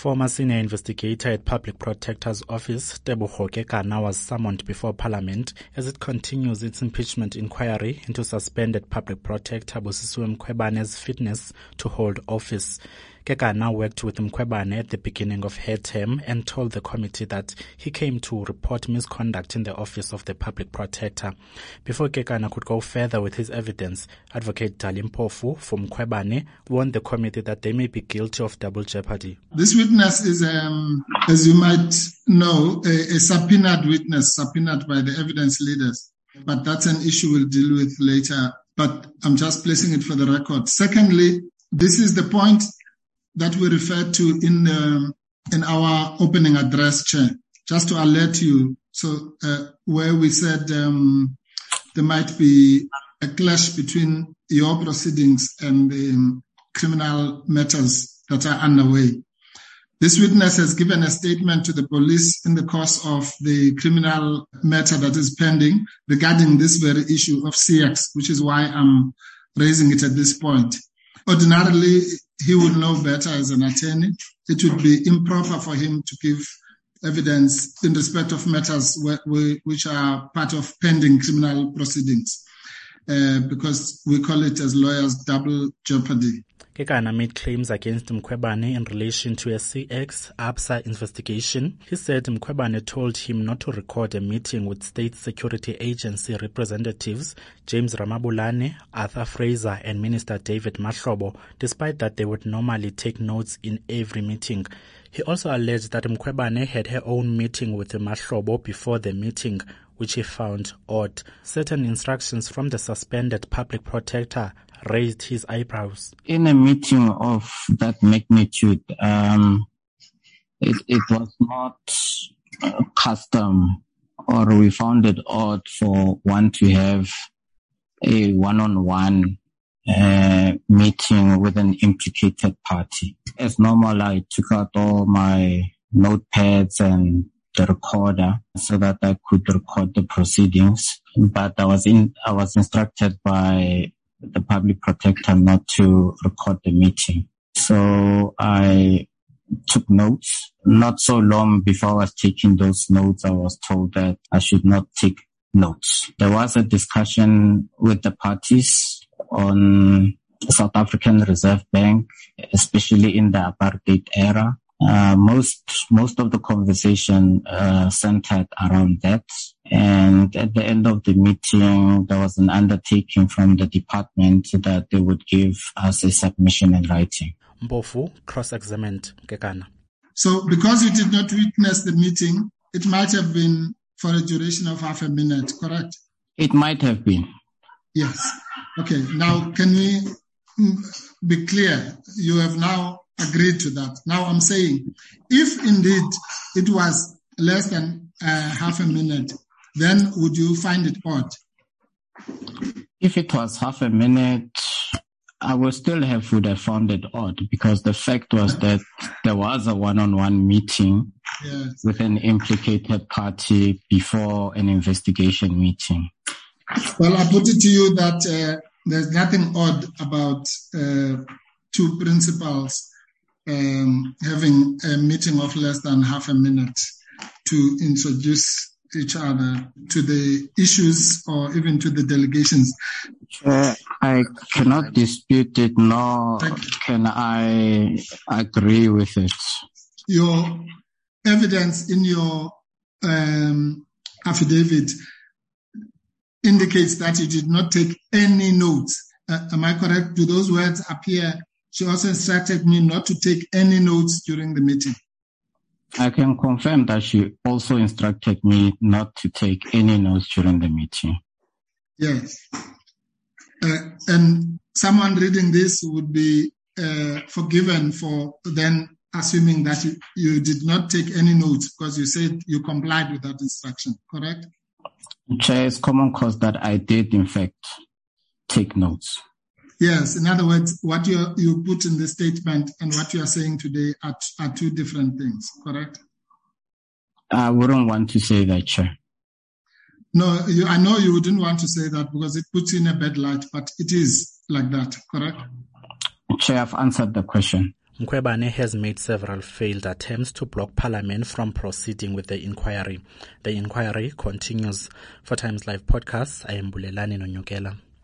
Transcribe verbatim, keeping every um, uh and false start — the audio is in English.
Former senior investigator at Public Protector's Office, Tebogo Kekana, was summoned before Parliament as it continues its impeachment inquiry into suspended Public Protector Busisiwe Mkhwebane's fitness to hold office. Kekana worked with Mkhwebane at the beginning of her term and told the committee that he came to report misconduct in the office of the Public Protector. Before Kekana could go further with his evidence, Advocate Dali Mpofu from Mkhwebane warned the committee that they may be guilty of double jeopardy. This witness is, um, as you might know, a, a subpoenaed witness, subpoenaed by the evidence leaders. But that's an issue we'll deal with later. But I'm just placing it for the record. Secondly, this is the point that we referred to in um, in our opening address, Chair, just to alert you. So uh, where we said um, there might be a clash between your proceedings and the um, criminal matters that are underway. This witness has given a statement to the police in the course of the criminal matter that is pending regarding this very issue of C X, which is why I'm raising it at this point. Ordinarily, he would know better as an attorney. It would be improper for him to give evidence in respect of matters which are part of pending criminal proceedings, uh, because we call it as lawyers double jeopardy. Kekana made claims against Mkhwebane in relation to a C X ABSA investigation. He said Mkhwebane told him not to record a meeting with State Security Agency representatives James Ramabulane, Arthur Fraser and Minister David Mahlobo, despite that they would normally take notes in every meeting. He also alleged that Mkhwebane had her own meeting with Mahlobo before the meeting, which he found odd. Certain instructions from the suspended Public Protector raised his eyebrows. In a meeting of that magnitude, um, it, it was not uh, custom, or we found it odd for one to have a one-on-one uh, meeting with an implicated party. As normal, I took out all my notepads and the recorder so that I could record the proceedings. But I was in, I was instructed by the Public Protector not to record the meeting. So I took notes. Not so long before I was taking those notes, I was told that I should not take notes. There was a discussion with the parties on the South African Reserve Bank, especially in the apartheid era. Uh, most, most of the conversation, uh, centered around that. And at the end of the meeting, there was an undertaking from the department that they would give us a submission in writing. Mpofu cross-examined Kekana. So because you did not witness the meeting, it might have been for a duration of half a minute, correct? It might have been. Yes. Okay. Now, can we be clear? You have now agreed to that. Now I'm saying, if indeed it was less than uh, half a minute, then would you find it odd? If it was half a minute, I would still have would have found it odd, because the fact was that there was a one-on-one meeting yes. with an implicated party before an investigation meeting. Well, I put it to you that uh, there's nothing odd about uh, two principals Um, having a meeting of less than half a minute to introduce each other to the issues or even to the delegations. Uh, I cannot dispute it, nor can I agree with it. Your evidence in your um, affidavit indicates that you did not take any notes. Uh, am I correct? Do those words appear? She also instructed me not to take any notes during the meeting. I can confirm that she also instructed me not to take any notes during the meeting. Yes. Uh, and someone reading this would be uh, forgiven for then assuming that you, you did not take any notes because you said you complied with that instruction, correct? Chair, it's common cause that I did, in fact, take notes. Yes. In other words, what you you put in the statement and what you are saying today are, are two different things, correct? I wouldn't want to say that, Chair. No, you, I know you wouldn't want to say that because it puts you in a bad light, but it is like that, correct? Chair, I've answered the question. Mkhwebane has made several failed attempts to block Parliament from proceeding with the inquiry. The inquiry continues. For Times Live Podcasts, I am Bulelani Nonyukela.